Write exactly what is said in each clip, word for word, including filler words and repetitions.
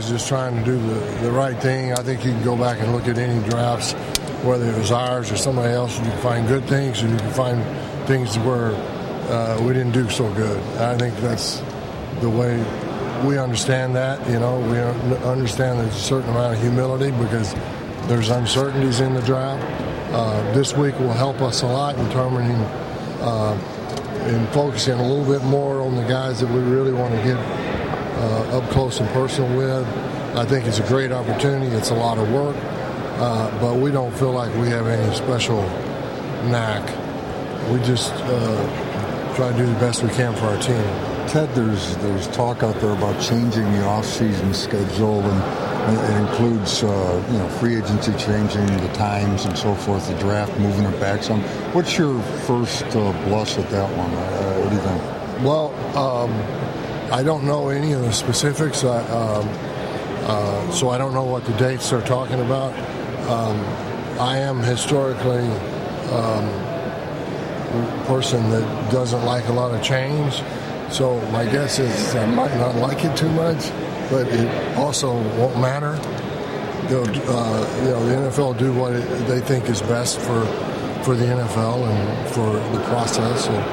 always just trying to do the, the right thing. I think you can go back and look at any drafts, whether it was ours or somebody else, and you can find good things, and you can find things where uh, we didn't do so good. I think that's the way we understand that. You know, we understand there's a certain amount of humility because there's uncertainties in the draft. Uh, this week will help us a lot in determining uh, and focusing a little bit more on the guys that we really want to get uh, up close and personal with. I think it's a great opportunity. It's a lot of work, uh, but we don't feel like we have any special knack. We just uh, try to do the best we can for our team. Ted, there's there's talk out there about changing the off-season schedule, and it includes uh, you know free agency changing the times and so forth, the draft moving it back some. What's your first uh, blush at that one? Uh, what do you think? Well, um, I don't know any of the specifics, I, um, uh, so I don't know what the dates they're talking about. Um, I am historically um, a person that doesn't like a lot of change. So my guess is I might not like it too much, but it also won't matter. They'll, uh, you know, the N F L will do what it, they think is best for for the N F L and for the process. So,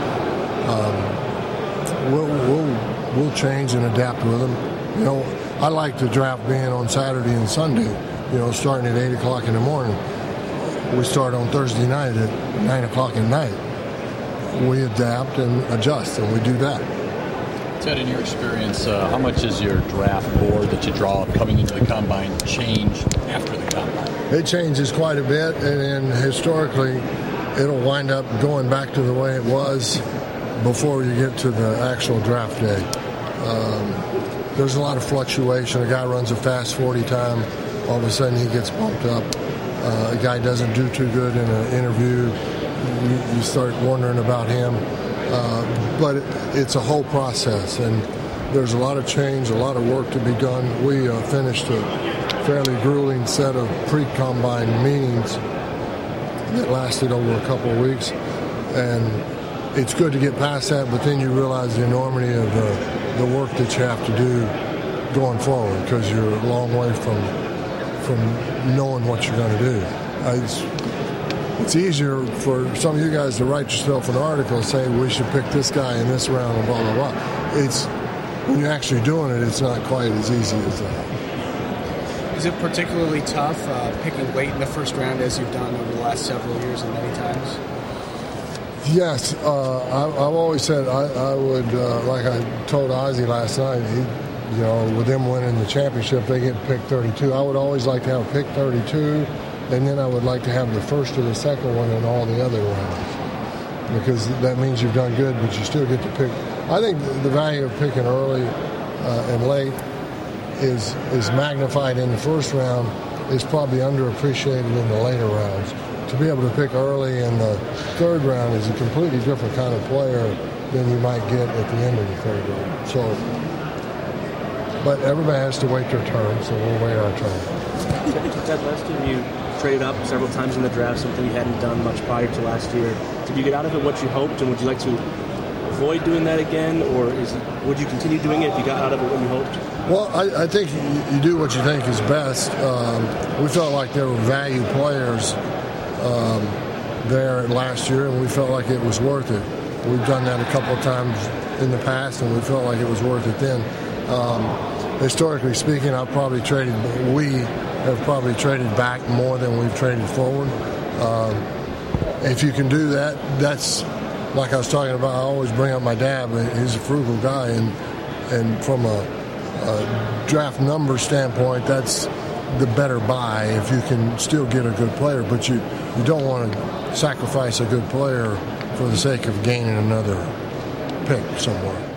um, we'll we'll we'll change and adapt with them. You know, I like the draft being on Saturday and Sunday. You know, starting at eight o'clock in the morning. We start on Thursday night at nine o'clock at night. We adapt and adjust, and we do that. Ted, in your experience, uh, how much is your draft board that you draw up coming into the combine change after the combine? It changes quite a bit, and, and historically, it'll wind up going back to the way it was before you get to the actual draft day. Um, there's a lot of fluctuation. A guy runs a fast forty time, all of a sudden he gets bumped up. Uh, a guy doesn't do too good in an interview, you, you start wondering about him. Uh, but it, it's a whole process, and there's a lot of change, a lot of work to be done. We uh, finished a fairly grueling set of pre-combine meetings that lasted over a couple of weeks, and it's good to get past that, but then you realize the enormity of the, the work that you have to do going forward, because you're a long way from from knowing what you're going to do. Uh, it's, It's easier for some of you guys to write yourself an article and say we should pick this guy in this round and blah, blah, blah. It's, when you're actually doing it, it's not quite as easy as that. Is it particularly tough uh, picking late in the first round as you've done over the last several years and many times? Yes. Uh, I, I've always said I, I would, uh, like I told Ozzie last night, he, you know, with them winning the championship, they get pick thirty-two. I would always like to have pick thirty-two. And then I would like to have the first or the second one in all the other rounds, because that means you've done good, but you still get to pick. I think the value of picking early uh, and late is is magnified in the first round, is probably underappreciated in the later rounds. To be able to pick early in the third round is a completely different kind of player than you might get at the end of the third round. So, but everybody has to wait their turn, so we'll wait our turn. Ted, last year you traded up several times in the draft, something you hadn't done much prior to last year. Did you get out of it what you hoped, and would you like to avoid doing that again, or is it, would you continue doing it if you got out of it what you hoped? Well, I, I think you, you do what you think is best. Um, we felt like there were value players um, there last year, and we felt like it was worth it. We've done that a couple of times in the past, and we felt like it was worth it then. Um, historically speaking, I've probably traded, we have probably traded back more than we've traded forward. Um, if you can do that, that's like I was talking about. I always bring up my dad, but he's a frugal guy, and and from a, a draft number standpoint, that's the better buy if you can still get a good player. But you, you don't want to sacrifice a good player for the sake of gaining another pick somewhere.